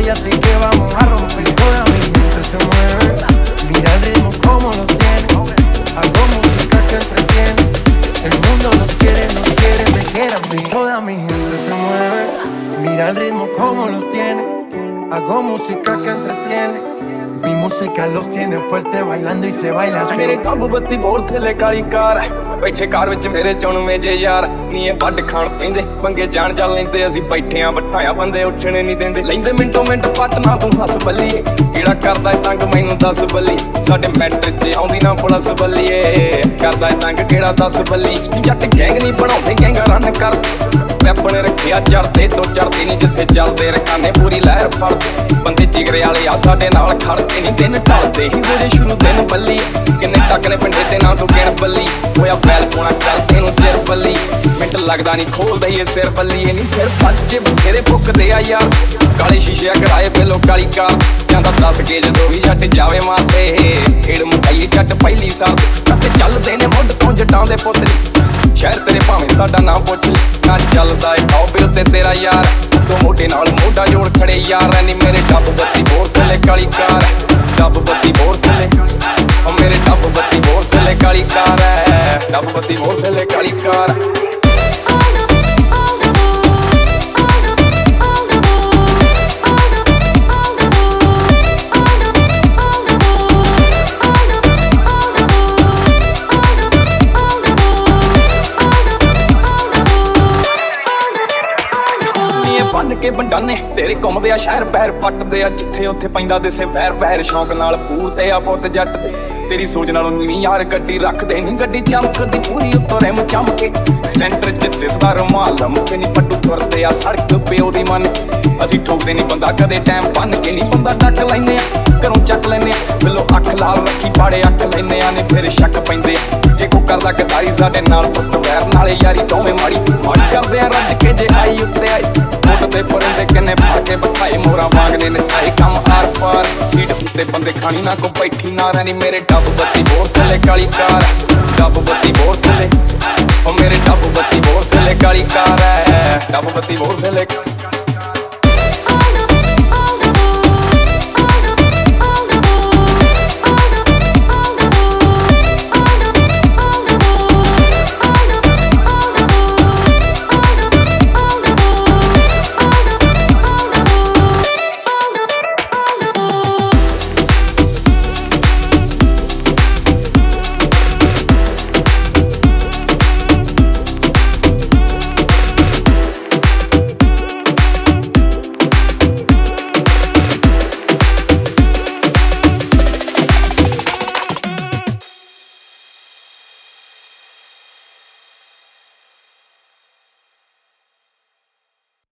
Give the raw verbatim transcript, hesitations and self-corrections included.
así que vamos a romper. Toda mi gente se mueve, mira el ritmo como los tiene. Hago música que entretiene, el mundo nos quiere, nos quiere, me quiere a mí. Toda mi gente se mueve, mira el ritmo como los tiene. Hago música que entretiene, mi música los tiene fuerte bailando y se baila así. मेरे कब बत्ती बोल थले काली car बैठे car which मेरे चुनवे जे यार नी ए वड्ड खाण पैंदे पंगे जान जा लैंदे असीं बैठे आ बठाया बंदे उठणे नहीं देंदे लैंदे मिंटो मिंट पट ना तू हस बल्लीए किहड़ा करदा तंग मैनू दस बल्ली साडे मैट्रिक च आउंदी ना पुलिस बल्लीए करदा तंग किहड़ा दस बल्ली जट गैंग नहीं बनाउंदे गैंग रन कर पैपण रखिया चढ़दे तो चढ़दे नहीं जिथे चलदे रखाने पूरी लहर फड़दे बंदे जिगरे वाले आ साडे नाल खड़दे नहीं दिन ढलदे ही मेरे शुरू दिन बल्ली किन्ने टकने पिंडे ते ना तू गिण बल्ली होया बैल पोना कर तेनू चिर बल्ली मिंट लगदा नहीं खोलदा ही सिर बल्ली नहीं सिर बच्चे बथेरे फुकदे आ यार काले शीशे कराए पेलो काली कार जांदा दस के जदों भी जट जावे मारदे खेड़ मुकाई जट पहली साल ते चलदे ने मुंड तो जटां दे पुत्तरी शहर तेरे भावें साडा ना पुछ ना चलदा ए टॉप उत्ते तेरा यार तो मोटे नाल मोटा जोड़ खड़े यार नी मेरे डब बत्ती बोर थले काली कार डब बत्ती बोर थले ओ मेरे डब बत्ती बोर थले काली कार है डब बत्ती बोर थले काली कार बन के बंडाने तेरे घुमदे आ शहर पैर पटदे आ जिथे उत्थे पैंदा दिसे वैर वैर शौक नाल पूरते आ पुत जट ते तेरी सोच नालों नीवी यार गड्डी रखदे नी गड्डी चमकदी पूरी उत्तों रिम चमके सेंटर च दिसदा रुमाल लमके नी पट्टू तुरदे आ सड़क प्यो दी मन असीं ठोकदे नी बंदा कदे टाइम बन के नी बंदा टक लैने आ घरों चक लैने आ बिलो अख लाल रखी पाड़े अख लैने आ ने फिर शक पैंदे जे को करदा गदारी साडे नाल पुत वैर नाले यारी दोवें माड़ी माड़ी करदे आ रज के जे आई उत्ते आई ते परिंदे किन्ने फाके बिठाए मोरा मांगने नचाए कम आर पार सीट उत्ते बंदे खानी ना को बैठी ना रहनी मेरे डब बत्ती बोर थले काली कार डब बत्ती बोर थले ओ मेरे डब बत्ती बोर थले काली कार है डब बत्ती बोर थले